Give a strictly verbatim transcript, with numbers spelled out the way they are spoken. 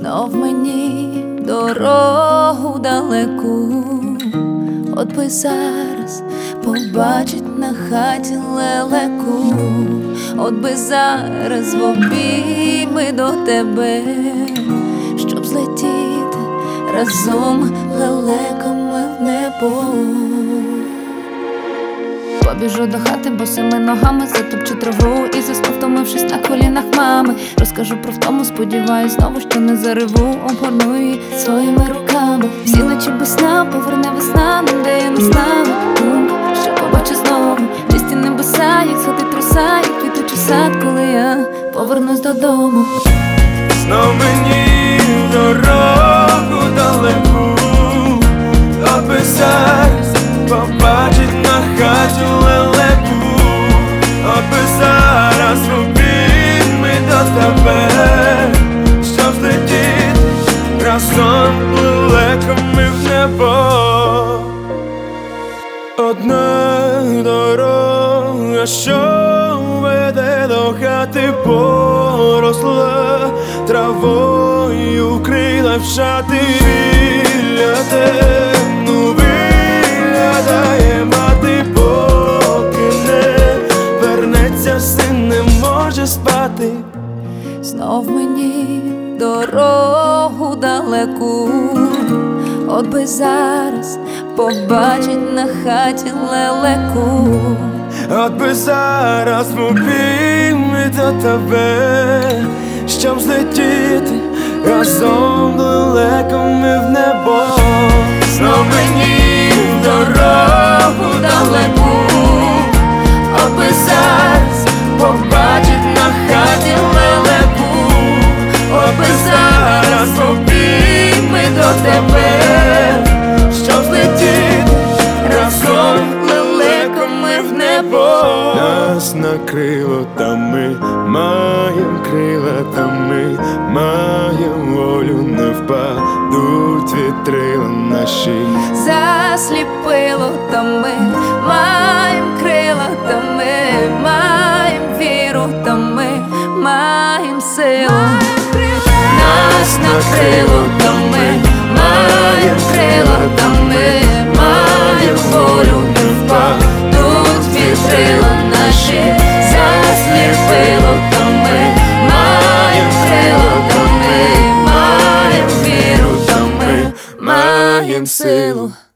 Знов мені дорогу далеку, от би зараз побачить на хаті лелеку, от би зараз в обійми до тебе, щоб злетіти разом лелеками в небо. Побіжу до хати босими ногами, затопчу траву і засну, втомившись на колінах мами. Розкажу про втому, сподіваюсь знову, що не зареву, обгорну її своїми руками. Всі ночі без сна поверне весна, нам де я не знала. Думка, що побачу знову чисті небеса, як сходить роса, як квітучий сад, коли я повернусь додому. Знов мені дорогу далеку, аби зараз побачить на хаті лелеку, аби зараз в обійми до тебе, щоб злетіти разом лелеками в небо. Одна дорога, що веде до хати, поросла травою, вкрила в шати. Біля темну виглядає мати, поки не вернеться, син не може спати. Знов мені дорогу далеку, от би зараз побачить на хаті лелеку, от би зараз в обійми до тебе, щоб злетіти разом лелеками в небо. Знов мені дорогу далеку, от би зараз побачить на хаті лелеку, от би зараз в обійми до тебе, щоб злетіти разом лелеками в небо. Нас накрило, та ми маєм крила, та ми маєм волю, не впадуть вітрила наші. Засліпило, та ми маєм крила, та ми маєм віру, та ми маєм силу. Нас накрило, та ми маєм крила, та ми маєм волю, не впадуть вітрила наші. Засліпило, та ми маєм крила, та ми маєм віру, та ми маєм силу.